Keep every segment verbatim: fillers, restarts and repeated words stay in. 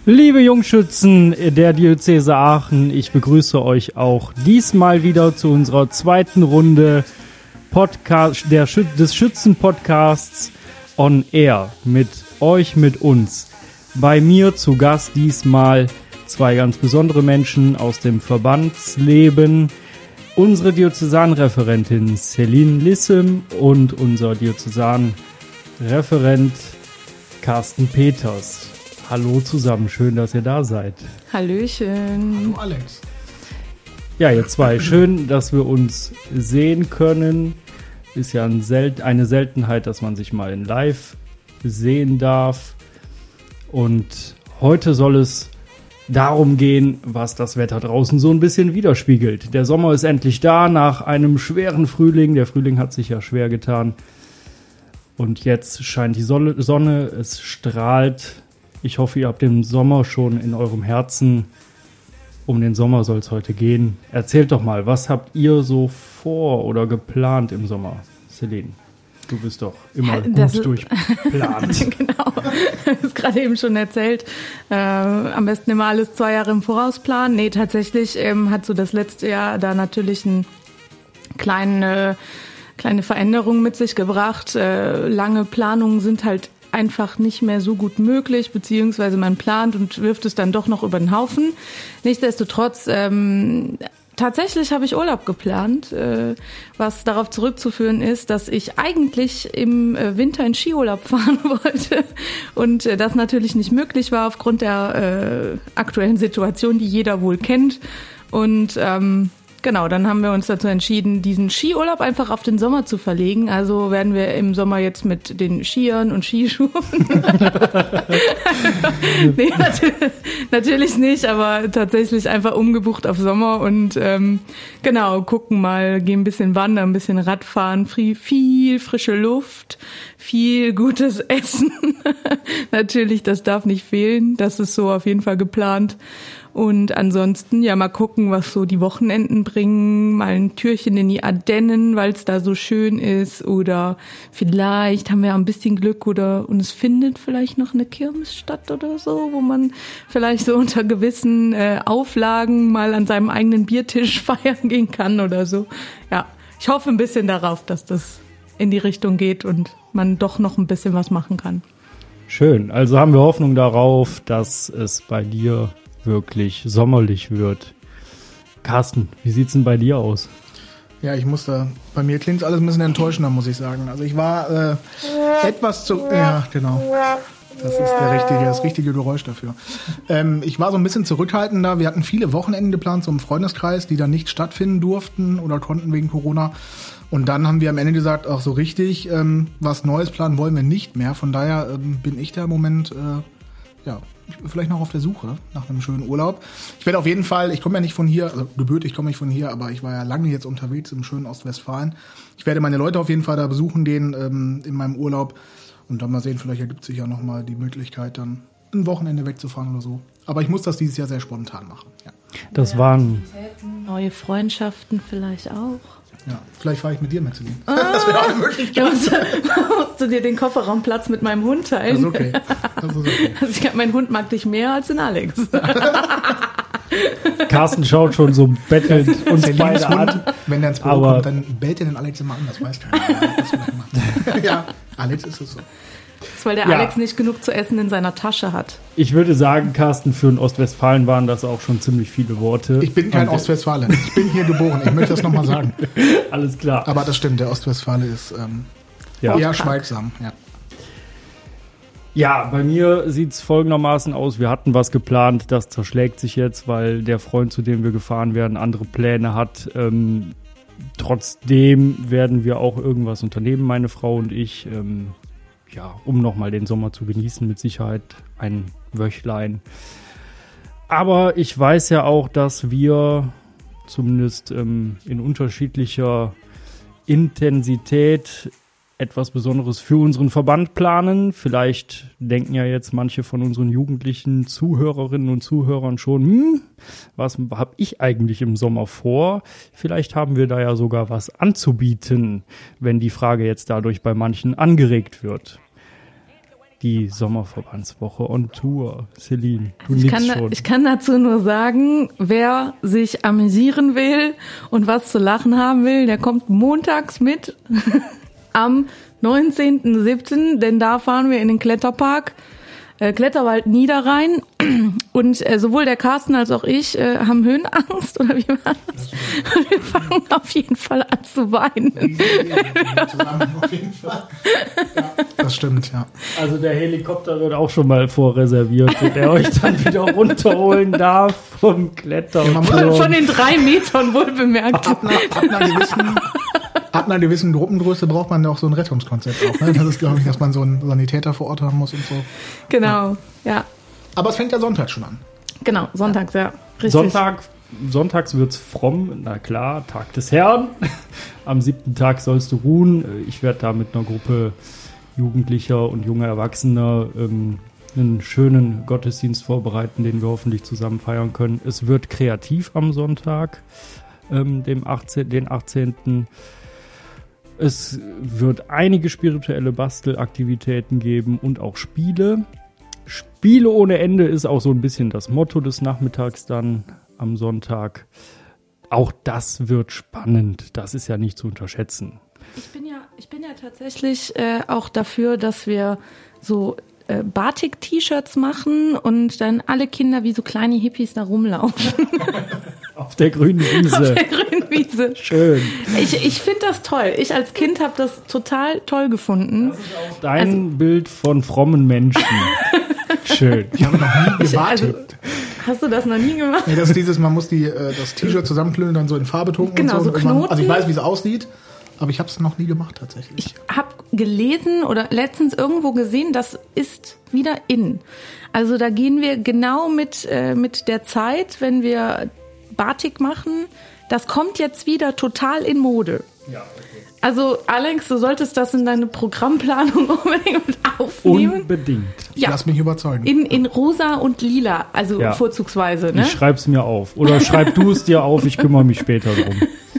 Liebe Jungschützen der Diözese Aachen, ich begrüße euch auch diesmal wieder zu unserer zweiten Runde Podcast, der Schü- des Schützen-Podcasts on Air. Mit euch, mit uns. Bei mir zu Gast diesmal zwei ganz besondere Menschen aus dem Verbandsleben. Unsere Diözesanreferentin Celine Lissem und unser Diözesanreferent Carsten Peters. Hallo zusammen, schön, dass ihr da seid. Hallöchen. Hallo Alex. Ja, ihr zwei, schön, dass wir uns sehen können. Ist ja ein Sel- eine Seltenheit, dass man sich mal in Live sehen darf. Und heute soll es darum gehen, was das Wetter draußen so ein bisschen widerspiegelt. Der Sommer ist endlich da, nach einem schweren Frühling. Der Frühling hat sich ja schwer getan. Und jetzt scheint die Sonne, es strahlt. Ich hoffe, ihr habt den Sommer schon in eurem Herzen. Um den Sommer soll es heute gehen. Erzählt doch mal, was habt ihr so vor oder geplant im Sommer? Celine, du bist doch immer Das gut durchgeplant. Genau, das ist gerade eben schon erzählt. Äh, am besten immer alles zwei Jahre im Voraus planen. Nee, tatsächlich ähm, hat so das letzte Jahr da natürlich eine kleine, kleine Veränderung mit sich gebracht. Äh, lange Planungen sind halt einfach nicht mehr so gut möglich, beziehungsweise man plant und wirft es dann doch noch über den Haufen. Nichtsdestotrotz, ähm, tatsächlich habe ich Urlaub geplant, äh, was darauf zurückzuführen ist, dass ich eigentlich im äh, Winter in Skiurlaub fahren wollte und äh, das natürlich nicht möglich war aufgrund der äh, aktuellen Situation, die jeder wohl kennt. Und ähm, Genau, dann haben wir uns dazu entschieden, diesen Skiurlaub einfach auf den Sommer zu verlegen. Also werden wir im Sommer jetzt mit den Skiern und Skischuhen. Nee, natürlich, natürlich nicht, aber tatsächlich einfach umgebucht auf Sommer und ähm, genau, gucken mal, gehen ein bisschen wandern, ein bisschen Radfahren, viel, viel frische Luft, viel gutes Essen. Natürlich, das darf nicht fehlen. Das ist so auf jeden Fall geplant. Und ansonsten, ja, mal gucken, was so die Wochenenden bringen. Mal ein Türchen in die Ardennen, weil es da so schön ist. Oder vielleicht haben wir ein bisschen Glück oder und es findet vielleicht noch eine Kirmes statt oder so, wo man vielleicht so unter gewissen äh, Auflagen mal an seinem eigenen Biertisch feiern gehen kann oder so. Ja, ich hoffe ein bisschen darauf, dass das in die Richtung geht und man doch noch ein bisschen was machen kann. Schön, also haben wir Hoffnung darauf, dass es bei dir wirklich sommerlich wird. Carsten, wie sieht's denn bei dir aus? Ja, ich muss da, bei mir klingt alles ein bisschen enttäuschender, muss ich sagen. Also ich war äh, etwas zu, ja, genau. Das ist der richtige, das richtige Geräusch dafür. Ähm, ich war so ein bisschen zurückhaltender. Wir hatten viele Wochenenden geplant, so im Freundeskreis, die dann nicht stattfinden durften oder konnten wegen Corona. Und dann haben wir am Ende gesagt, auch so richtig, ähm, was Neues planen wollen wir nicht mehr. Von daher ähm, bin ich da im Moment, äh, ja, ich bin vielleicht noch auf der Suche nach einem schönen Urlaub. Ich werde auf jeden Fall, ich komme ja nicht von hier, also gebürtig komme ich von hier, aber ich war ja lange jetzt unterwegs im schönen Ostwestfalen. Ich werde meine Leute auf jeden Fall da besuchen, den ähm, in meinem Urlaub. Und dann mal sehen, vielleicht ergibt sich ja nochmal die Möglichkeit, dann ein Wochenende wegzufahren oder so. Aber ich muss das dieses Jahr sehr spontan machen. Ja. Das waren neue Freundschaften vielleicht auch. Ja, vielleicht fahre ich mit dir, Maximilian. Ah, das wäre auch eine Möglichkeit. Musst, musst du dir den Kofferraumplatz mit meinem Hund teilen? Das ist okay. Das ist okay. Also ich glaub, mein Hund mag dich mehr als den Alex. Carsten schaut schon so bettelnd uns beide Hund, an. wenn der ins Büro Aber kommt, dann bellt er den Alex immer an, das weiß keiner. Was er macht. Ja, Alex ist es so. Das ist, weil der Ja. Alex nicht genug zu essen in seiner Tasche hat. Ich würde sagen, Carsten, für einen Ostwestfalen waren das auch schon ziemlich viele Worte. Ich bin kein Und- Ostwestfale. Ich bin hier geboren. Ich möchte das nochmal sagen. Alles klar. Aber das stimmt, der Ostwestfale ist ähm, Ja. eher schweigsam. Ja. Ja, bei mir sieht's folgendermaßen aus. Wir hatten was geplant, das zerschlägt sich jetzt, weil der Freund, zu dem wir gefahren werden, andere Pläne hat. Ähm, trotzdem werden wir auch irgendwas unternehmen, meine Frau und ich, ähm, ja, um nochmal den Sommer zu genießen, mit Sicherheit ein Wöchlein. Aber ich weiß ja auch, dass wir zumindest ähm, in unterschiedlicher Intensität etwas Besonderes für unseren Verband planen. Vielleicht denken ja jetzt manche von unseren jugendlichen Zuhörerinnen und Zuhörern schon, hm, was habe ich eigentlich im Sommer vor? Vielleicht haben wir da ja sogar was anzubieten, wenn die Frage jetzt dadurch bei manchen angeregt wird. die Sommerverbandswoche on Tour. Celine, du ich nix kann, schon. Ich kann dazu nur sagen, wer sich amüsieren will und was zu lachen haben will, der kommt montags mit am neunzehnten siebten, denn da fahren wir in den Kletterpark, äh, Kletterwald Niederrhein. Und äh, sowohl der Carsten als auch ich äh, haben Höhenangst, oder wie war das? Und wir fangen auf jeden Fall an zu weinen. Zusammen, auf jeden Fall. Ja, das stimmt, ja. Also der Helikopter wird auch schon mal vorreserviert, der euch dann wieder runterholen darf vom Klettern. Von, von den drei Metern wohl bemerkt. Ab einer, ab einer gewissen, ab einer gewissen Gruppengröße braucht man auch so ein Rettungskonzept auch. Ne? Das ist, glaube ich, dass man so einen Sanitäter vor Ort haben muss und so. Genau, ja. ja. Aber es fängt ja Sonntag schon an. Genau, sonntags, ja. Richtig. Sonntag, sonntags wird's fromm, na klar, Tag des Herrn. Am siebten Tag sollst du ruhen. Ich werde da mit einer Gruppe Jugendlicher und junger Erwachsener ähm, einen schönen Gottesdienst vorbereiten, den wir hoffentlich zusammen feiern können. Es wird kreativ am Sonntag, ähm, dem achtzehnten, den achtzehnten Es wird einige spirituelle Bastelaktivitäten geben und auch Spiele. Spiele ohne Ende ist auch so ein bisschen das Motto des Nachmittags dann am Sonntag. Auch das wird spannend. Das ist ja nicht zu unterschätzen. Ich bin ja, ich bin ja tatsächlich äh, auch dafür, dass wir so äh, Batik-T-Shirts machen und dann alle Kinder wie so kleine Hippies da rumlaufen. Auf der grünen Wiese. Auf der grünen Wiese. Schön. Ich, ich finde das toll. Ich als Kind habe das total toll gefunden. Das ist auch dein also, Bild von frommen Menschen. Schön. Ich habe noch nie gewartet. Also, hast du das noch nie gemacht? Nee, das ist dieses, man muss die, äh, das T-Shirt zusammenklönen und dann so in Farbe tunken genau, und so. so Knoten. Man, also ich weiß, wie es aussieht, aber ich habe es noch nie gemacht tatsächlich. Ich habe gelesen oder letztens irgendwo gesehen, das ist wieder in. Also da gehen wir genau mit, äh, mit der Zeit, wenn wir Batik machen. Das kommt jetzt wieder total in Mode. Ja, okay. Also Alex, du solltest das in deine Programmplanung unbedingt mit aufnehmen. Unbedingt. Ja. Lass mich überzeugen. In, in rosa und lila, also ja. vorzugsweise. Ne? Ich schreib's mir auf. Oder schreib du es dir auf, ich kümmere mich später drum.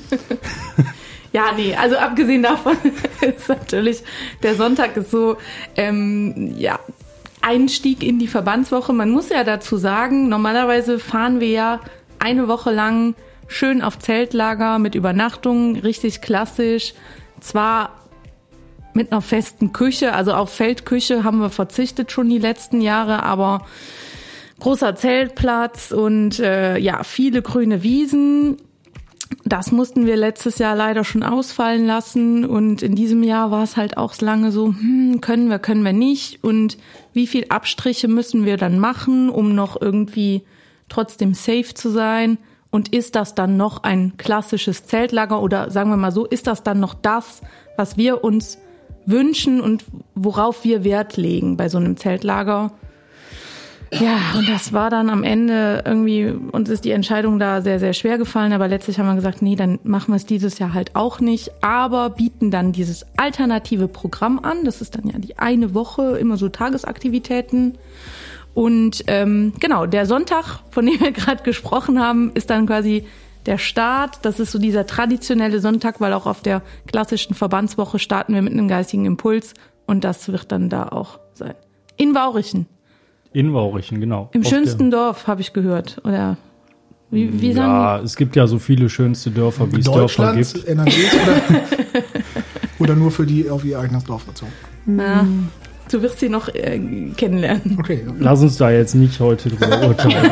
Ja, nee, also abgesehen davon ist natürlich, der Sonntag ist so, ähm, ja, Einstieg in die Verbandswoche. Man muss ja dazu sagen, normalerweise fahren wir ja eine Woche lang schön auf Zeltlager mit Übernachtung, richtig klassisch. Zwar mit einer festen Küche, also auf Feldküche haben wir verzichtet schon die letzten Jahre, aber großer Zeltplatz und äh, ja, viele grüne Wiesen. Das mussten wir letztes Jahr leider schon ausfallen lassen und in diesem Jahr war es halt auch lange so, hm, können wir, können wir nicht und wie viel Abstriche müssen wir dann machen, um noch irgendwie trotzdem safe zu sein? Und ist das dann noch ein klassisches Zeltlager oder sagen wir mal so, ist das dann noch das, was wir uns wünschen und worauf wir Wert legen bei so einem Zeltlager? Ja, und das war dann am Ende irgendwie, uns ist die Entscheidung da sehr, sehr schwer gefallen, aber letztlich haben wir gesagt, nee, dann machen wir es dieses Jahr halt auch nicht, aber bieten dann dieses alternative Programm an. Das ist dann ja die eine Woche, immer so Tagesaktivitäten. Und ähm, genau, der Sonntag, von dem wir gerade gesprochen haben, ist dann quasi der Start. Das ist so dieser traditionelle Sonntag, weil auch auf der klassischen Verbandswoche starten wir mit einem geistigen Impuls. Und das wird dann da auch sein. In Waurichen. In Waurichen, genau. Im auf schönsten Dorf, habe ich gehört. Oder wie, wie sagen Ja, es gibt ja so viele schönste Dörfer, wie es Dörfer gibt. N R Ws oder, oder nur für die auf ihr eigenes Dorf bezogen? Na, du wirst sie noch äh, kennenlernen. Okay. Lass uns da jetzt nicht heute drüber urteilen.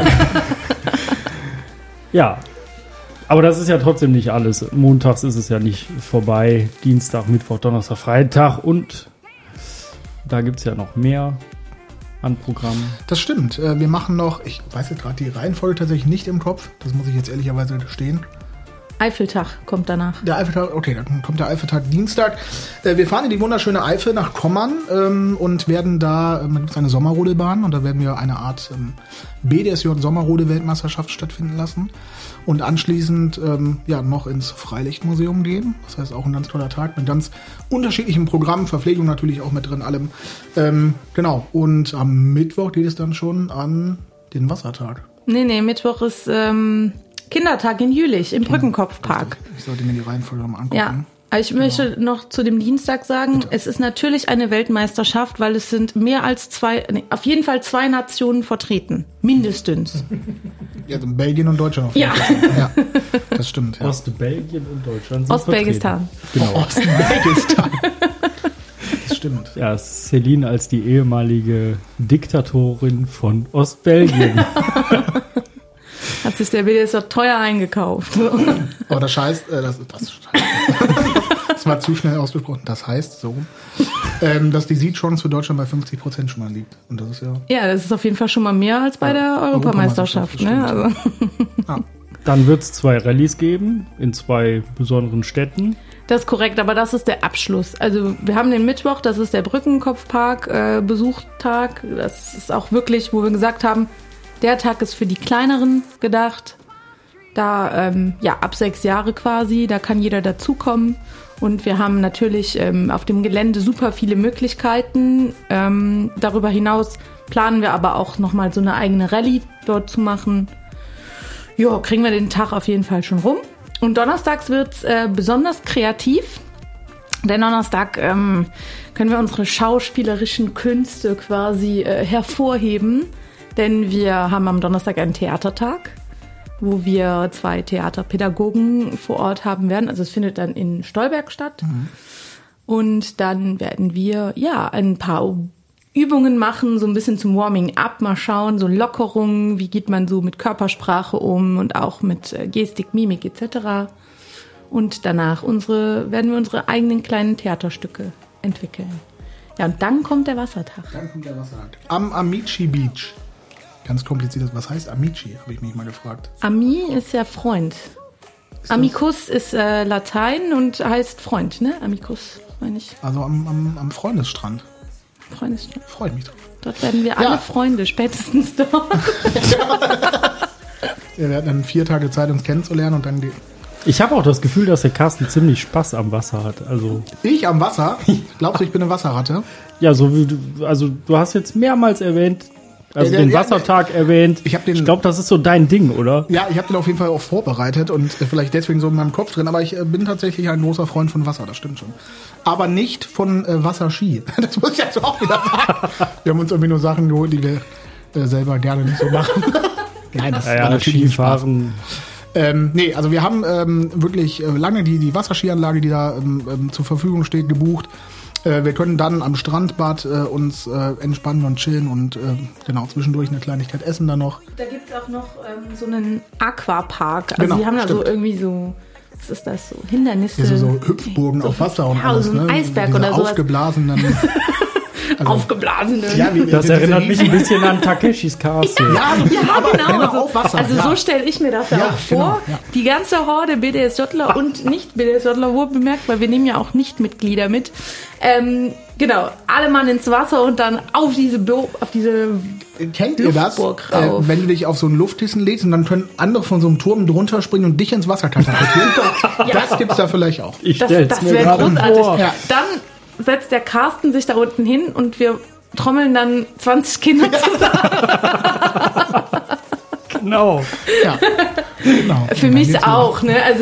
Ja, aber das ist ja trotzdem nicht alles. Montags ist es ja nicht vorbei. Dienstag, Mittwoch, Donnerstag, Freitag und da gibt es ja noch mehr an Programmen. Das stimmt. Wir machen noch, ich weiß jetzt gerade die Reihenfolge tatsächlich nicht im Kopf. Das muss ich jetzt ehrlicherweise gestehen. Eifeltag kommt danach. Der Eifeltag, okay, dann kommt der Eifeltag Dienstag. Wir fahren in die wunderschöne Eifel nach Kommern ähm, und werden da, ähm, da gibt es eine Sommerrodelbahn und da werden wir eine Art ähm, B D S J-Sommerrode-Weltmeisterschaft stattfinden lassen und anschließend ähm, ja noch ins Freilichtmuseum gehen. Das heißt auch ein ganz toller Tag mit ganz unterschiedlichen Programmen, Verpflegung natürlich auch mit drin, allem. Ähm, genau, und am Mittwoch geht es dann schon an den Wassertag. Nee, nee, Mittwoch ist... Ähm Kindertag in Jülich, im Brückenkopfpark. Ich sollte mir die Reihenfolge mal angucken. Ja, Ich möchte genau. noch zu dem Dienstag sagen, Bitte. Es ist natürlich eine Weltmeisterschaft, weil es sind mehr als zwei, nee, auf jeden Fall zwei Nationen vertreten. Mindestens. Ja, also Belgien und Deutschland. Auf jeden ja. Fall. Ja, das stimmt. Ja. Ostbelgien und Deutschland sind Ostbelgistan. Genau. Ostbelgistan. Das stimmt. Ja, Celine als die ehemalige Diktatorin von Ostbelgien. Hat sich der B D S doch teuer eingekauft. Aber das heißt, äh, das, das, das war zu schnell ausgesprochen. Das heißt so, ähm, dass die Siegchance für Deutschland bei fünfzig Prozent schon mal liegt. Und das ist ja. Ja, das ist auf jeden Fall schon mal mehr als bei ja, der Europameisterschaft. Ne? Also. Ja. Dann wird es zwei Rallyes geben in zwei besonderen Städten. Das ist korrekt, aber das ist der Abschluss. Also wir haben den Mittwoch, das ist der Brückenkopfpark äh, Besuchtag. Das ist auch wirklich, wo wir gesagt haben, der Tag ist für die Kleineren gedacht. Da, ähm, ja, ab sechs Jahre quasi, da kann jeder dazukommen. Und wir haben natürlich ähm, auf dem Gelände super viele Möglichkeiten. Ähm, darüber hinaus planen wir aber auch nochmal so eine eigene Rallye dort zu machen. Ja, kriegen wir den Tag auf jeden Fall schon rum. Und donnerstags wird's äh, besonders kreativ. Denn Donnerstag ähm, können wir unsere schauspielerischen Künste quasi äh, hervorheben. Denn wir haben am Donnerstag einen Theatertag, wo wir zwei Theaterpädagogen vor Ort haben werden. Also es findet dann in Stolberg statt. Mhm. Und dann werden wir ja ein paar Übungen machen, so ein bisschen zum Warming-up, mal schauen, so Lockerungen, wie geht man so mit Körpersprache um und auch mit Gestik, Mimik et cetera. Und danach unsere, werden wir unsere eigenen kleinen Theaterstücke entwickeln. Ja, und dann kommt der Wassertag. Dann kommt der Wassertag. Am Amici Beach. Ganz kompliziert. Was heißt Amici, habe ich mich mal gefragt. Ami ist ja Freund. Ist Amicus ist äh, Latein und heißt Freund, ne? Amicus, meine ich. Also am, am, am Freundesstrand. Freundesstrand. Freut mich drauf. Dort werden wir alle ja. Freunde, spätestens dort. Ja, wir hatten dann vier Tage Zeit, uns kennenzulernen und dann die. Ich habe auch das Gefühl, dass der Carsten ziemlich Spaß am Wasser hat. Also ich am Wasser? Glaubst du, ich bin eine Wasserratte? Ja, so wie du, also du hast jetzt mehrmals erwähnt, also ja, den ja, Wassertag ja, erwähnt. Ich, ich glaube, das ist so dein Ding, oder? Ja, ich habe den auf jeden Fall auch vorbereitet und vielleicht deswegen so in meinem Kopf drin. Aber ich bin tatsächlich ein großer Freund von Wasser, das stimmt schon. Aber nicht von äh, Wasserski. Das muss ich jetzt auch wieder sagen. Wir haben uns irgendwie nur Sachen geholt, die wir äh, selber gerne nicht so machen. Nein, das ja, ja, war natürlich Skifahren. Ähm, nee, also wir haben ähm, wirklich äh, lange die, die Wasserskianlage, die da ähm, ähm, zur Verfügung steht, gebucht. Äh, wir können dann am Strandbad äh, uns äh, entspannen und chillen und äh, genau zwischendurch eine Kleinigkeit essen dann noch. Da gibt es auch noch ähm, so einen Aquapark. Also genau, die haben da stimmt. so irgendwie so, was ist das, so Hindernisse. Ja, so, so Hüpfburgen so auf Wasser und ja, alles. So ein ne? Eisberg Diese oder sowas. Aufgeblasenen... Also, aufgeblasene. Ja, wie, das erinnert mich ein bisschen an Takeshis Castle. Ja, ja, ja aber genau. Also, auf Wasser. Also ja. so stelle ich mir das ja, ja auch vor. Genau, ja. Die ganze Horde B D S-Jottler und nicht-B D S-Jottler, wohl bemerkt, weil wir nehmen ja auch Nicht-Mitglieder mit. Ähm, genau, alle Mann ins Wasser und dann auf diese, Bo- auf diese Kennt ihr das, äh, wenn du dich auf so ein Luftkissen legst und dann können andere von so einem Turm drunter springen und dich ins Wasser katapultieren? ja. Das gibt's da vielleicht auch. Ich das stell's das mir wäre großartig. vor. Ja. Dann setzt der Carsten sich da unten hin und wir trommeln dann zwanzig Kinder zusammen. Genau. Ja. Genau. Für mich auch, ne? Also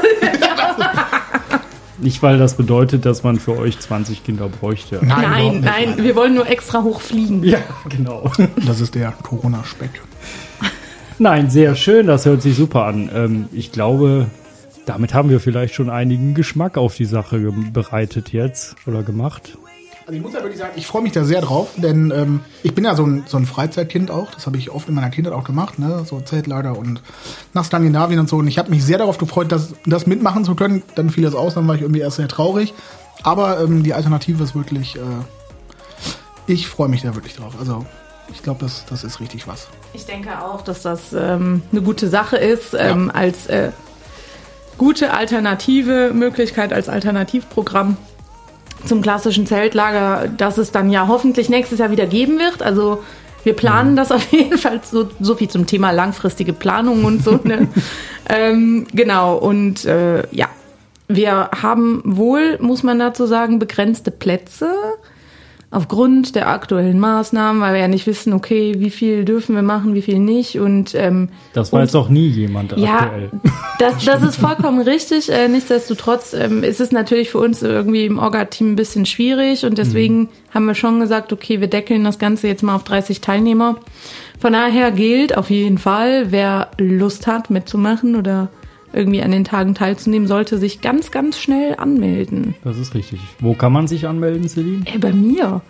nicht, weil das bedeutet, dass man für euch zwanzig Kinder bräuchte. Nein, nein, nein, wir wollen nur extra hoch fliegen. Ja, genau. Das ist der Corona-Speck. Nein, sehr schön, das hört sich super an. Ähm, ich glaube, damit haben wir vielleicht schon einigen Geschmack auf die Sache bereitet jetzt oder gemacht. Also ich muss ja wirklich sagen, ich freue mich da sehr drauf, denn ähm, ich bin ja so ein, so ein Freizeitkind auch. Das habe ich oft in meiner Kindheit auch gemacht, ne? So Zeltlager und nach Skandinavien und so. Und ich habe mich sehr darauf gefreut, das, das mitmachen zu können. Dann fiel das aus, dann war ich irgendwie erst sehr traurig. Aber ähm, die Alternative ist wirklich, äh, ich freue mich da wirklich drauf. Also ich glaube, das, das ist richtig was. Ich denke auch, dass das ähm, eine gute Sache ist, ähm, ja. als äh, gute alternative Möglichkeit, als Alternativprogramm zum klassischen Zeltlager, das es dann ja hoffentlich nächstes Jahr wieder geben wird. Also wir planen das auf jeden Fall, so, so viel zum Thema langfristige Planung und so. Ne? ähm, genau, und äh, ja, wir haben wohl, muss man dazu sagen, begrenzte Plätze. aufgrund der aktuellen Maßnahmen, weil wir ja nicht wissen, okay, wie viel dürfen wir machen, wie viel nicht. Und ähm, das weiß doch nie jemand ja, aktuell. Das, das ist vollkommen richtig. Äh, nichtsdestotrotz ähm, ist es natürlich für uns irgendwie im Orga-Team ein bisschen schwierig und deswegen mhm. haben wir schon gesagt, okay, wir deckeln das Ganze jetzt mal auf dreißig Teilnehmer. Von daher gilt auf jeden Fall, wer Lust hat mitzumachen oder irgendwie an den Tagen teilzunehmen, sollte sich ganz, ganz schnell anmelden. Das ist richtig. Wo kann man sich anmelden, Celine? Ey, bei mir.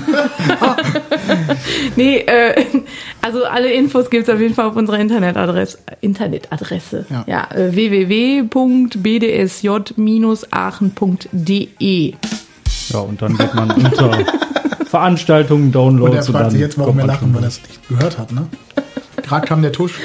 nee, äh, also alle Infos gibt's auf jeden Fall auf unserer Internetadresse. Internetadresse. Ja, ja äh, w w w punkt b d s j dash aachen punkt d e. Ja, und dann geht man unter Veranstaltungen, Downloads. Und er fragt sich jetzt, warum wir lachen, weil er es nicht gehört hat, ne? Gerade kam der Tusch.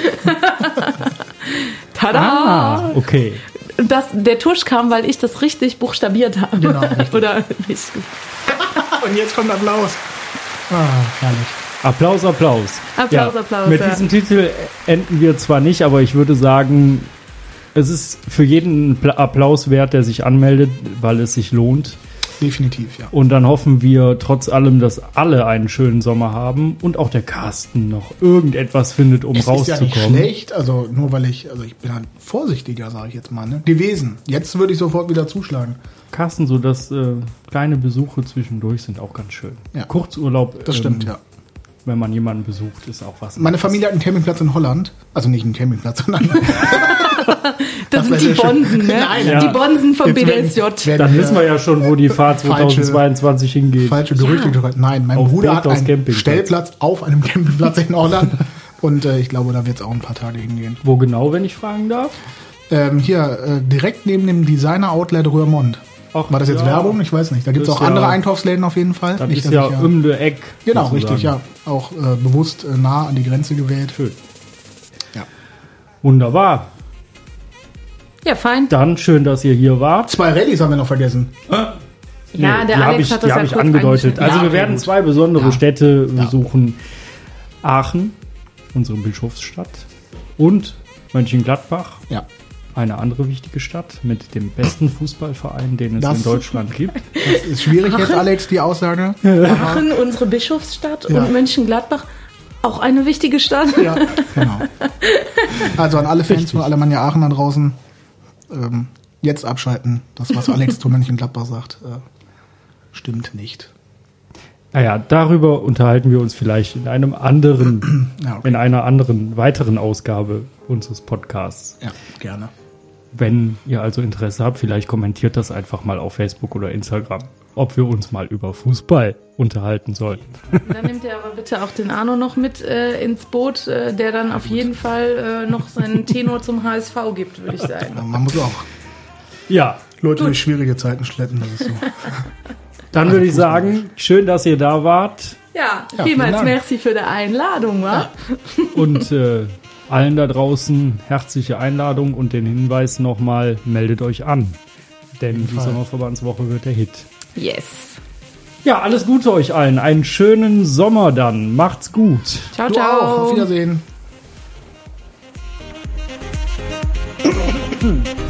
Tada! Ah, okay. Das, der Tusch kam, weil ich das richtig buchstabiert habe. Genau, richtig. Oder nicht. Und jetzt kommt Applaus. Ah, herrlich. Applaus, Applaus. Applaus, ja, Applaus. Mit ja. diesem Titel enden wir zwar nicht, aber ich würde sagen, es ist für jeden Applaus wert, der sich anmeldet, weil es sich lohnt. Definitiv, ja. Und dann hoffen wir trotz allem, dass alle einen schönen Sommer haben und auch der Carsten noch irgendetwas findet, um es rauszukommen. Ist ja nicht schlecht, also nur weil ich, also ich bin halt vorsichtiger, sage ich jetzt mal, ne? Gewesen. Jetzt würde ich sofort wieder zuschlagen. Carsten, so dass äh, kleine Besuche zwischendurch sind auch ganz schön. Ja. Kurzurlaub. Das stimmt, ähm, ja. Wenn man jemanden besucht, ist auch was. Meine Familie hat einen Campingplatz in Holland. Also nicht einen Campingplatz, sondern... das, das sind die Bonsen, ne? Nein, ja. Die Bonsen vom B D S J. Werden, Dann wissen wir ja schon, wo die Fahrt zweitausendzweiundzwanzig hingeht. Falsche Gerüchte. Ja. Nein, mein auf Bruder hat einen Stellplatz auf einem Campingplatz in Holland. Und äh, ich glaube, da wird es auch ein paar Tage hingehen. Wo genau, wenn ich fragen darf? Ähm, hier, äh, direkt neben dem Designer-Outlet Rührmond. Ach, war das jetzt ja. Werbung? Ich weiß nicht. Da gibt es auch ja, andere Einkaufsläden auf jeden Fall. Das nicht, ist ja um der Eck. Genau, richtig, ja. Auch äh, bewusst äh, nah an die Grenze gewählt. Schön. Ja. Wunderbar. Ja, fein. Dann schön, dass ihr hier wart. Zwei Rallyes haben wir noch vergessen. Ja, nee, der die Alex ich, hat das die ja ich kurz angedeutet. Also ja, wir werden gut. zwei besondere ja. Städte ja. besuchen. Aachen, unsere Bischofsstadt, und Mönchengladbach. Ja. Eine andere wichtige Stadt mit dem besten Fußballverein, den es das, in Deutschland gibt. Das ist schwierig Aachen? Jetzt, Alex, die Aussage. Aachen, unsere Bischofsstadt, ja. und Mönchengladbach, auch eine wichtige Stadt. Ja, genau. Also an alle Fans von Alemannia Aachen da draußen, ähm, jetzt abschalten. Das, was Alex zu Mönchengladbach sagt, äh, stimmt nicht. Naja, darüber unterhalten wir uns vielleicht in einem anderen, ja, okay. in einer anderen, weiteren Ausgabe unseres Podcasts. Ja, gerne. Wenn ihr also Interesse habt, vielleicht kommentiert das einfach mal auf Facebook oder Instagram, ob wir uns mal über Fußball unterhalten sollen. Dann nehmt ihr aber bitte auch den Arno noch mit äh, ins Boot, äh, der dann auf jeden Fall äh, noch seinen Tenor zum H S V gibt, würde ich sagen. Ja, man muss auch ja. Leute durch schwierige Zeiten schleppen, das ist so. Dann also würde ich sagen, schön, dass ihr da wart. Ja, ja vielmals merci für die Einladung, wa? Ja. Und äh, allen da draußen herzliche Einladung und den Hinweis nochmal, meldet euch an. Denn die Sommerverbandswoche wird der Hit. Yes. Ja, alles Gute euch allen. Einen schönen Sommer dann. Macht's gut. Ciao, du ciao. Auch. Auf Wiedersehen.